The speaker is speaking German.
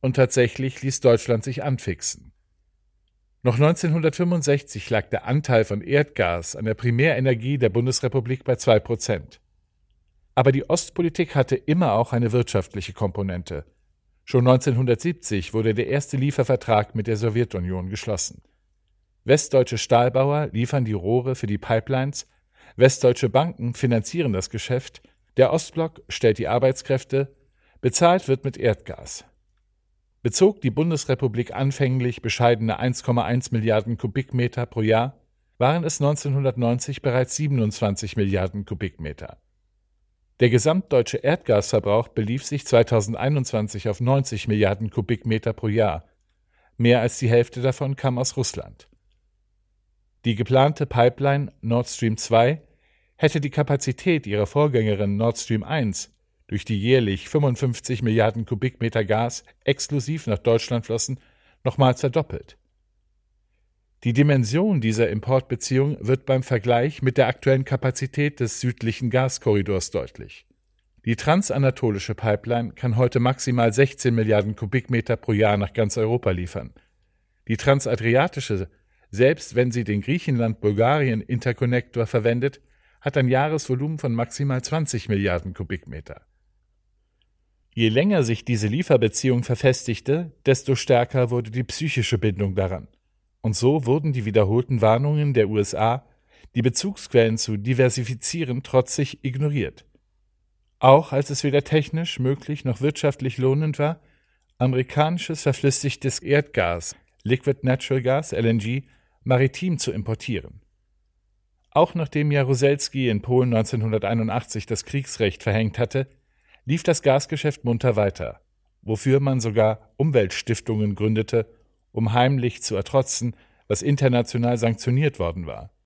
Und tatsächlich ließ Deutschland sich anfixen. Noch 1965 lag der Anteil von Erdgas an der Primärenergie der Bundesrepublik bei 2%. Aber die Ostpolitik hatte immer auch eine wirtschaftliche Komponente. Schon 1970 wurde der erste Liefervertrag mit der Sowjetunion geschlossen. Westdeutsche Stahlbauer liefern die Rohre für die Pipelines, westdeutsche Banken finanzieren das Geschäft, der Ostblock stellt die Arbeitskräfte, bezahlt wird mit Erdgas. Bezog die Bundesrepublik anfänglich bescheidene 1,1 Milliarden Kubikmeter pro Jahr, waren es 1990 bereits 27 Milliarden Kubikmeter. Der gesamtdeutsche Erdgasverbrauch belief sich 2021 auf 90 Milliarden Kubikmeter pro Jahr. Mehr als die Hälfte davon kam aus Russland. Die geplante Pipeline Nord Stream 2 hätte die Kapazität ihrer Vorgängerin Nord Stream 1, durch die jährlich 55 Milliarden Kubikmeter Gas exklusiv nach Deutschland flossen, nochmals verdoppelt. Die Dimension dieser Importbeziehung wird beim Vergleich mit der aktuellen Kapazität des südlichen Gaskorridors deutlich. Die transanatolische Pipeline kann heute maximal 16 Milliarden Kubikmeter pro Jahr nach ganz Europa liefern. Die transadriatische, selbst wenn sie den Griechenland-Bulgarien-Interkonnektor verwendet, hat ein Jahresvolumen von maximal 20 Milliarden Kubikmeter. Je länger sich diese Lieferbeziehung verfestigte, desto stärker wurde die psychische Bindung daran. Und so wurden die wiederholten Warnungen der USA, die Bezugsquellen zu diversifizieren, trotzig ignoriert. Auch als es weder technisch möglich noch wirtschaftlich lohnend war, amerikanisches verflüssigtes Erdgas, Liquid Natural Gas, LNG, maritim zu importieren. Auch nachdem Jaruzelski in Polen 1981 das Kriegsrecht verhängt hatte, lief das Gasgeschäft munter weiter, wofür man sogar Umweltstiftungen gründete, um heimlich zu ertrotzen, was international sanktioniert worden war.